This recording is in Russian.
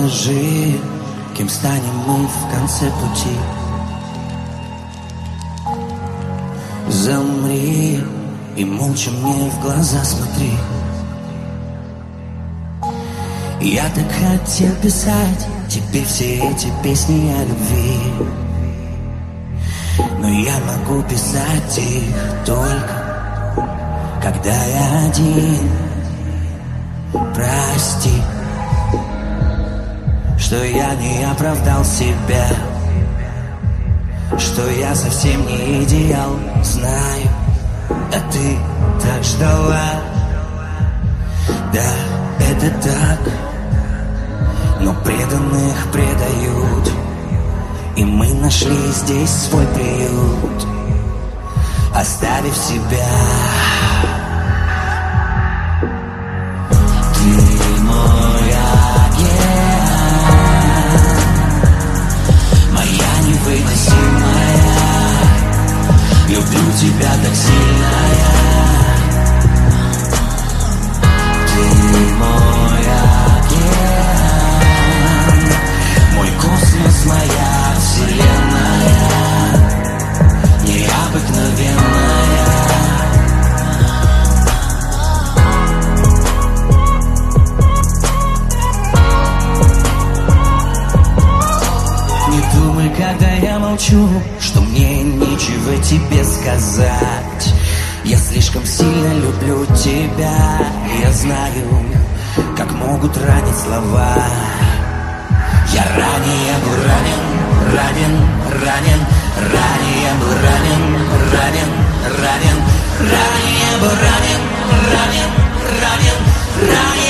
скажи, кем станем мы в конце пути. Замри и молча мне в глаза смотри. Я так хотел писать тебе все эти песни о любви, но я могу писать их только, когда я один. Прости, что я не оправдал себя, что я совсем не идеал. Знаю, а ты так ждала. Да, это так, но преданных предают, и мы нашли здесь свой приют, оставив себя. Ты мой океан, моя невыносимая, люблю тебя так сильно я. Ты мой океан, мой космос, моя вселенная, необыкновенная. Не думай, когда я молчу, что мне нечего тебе сказать. Я слишком сильно люблю тебя. Я знаю, как могут ранить слова. Я ранее был ранен, ранее был ранен, ранее был ранен, ранее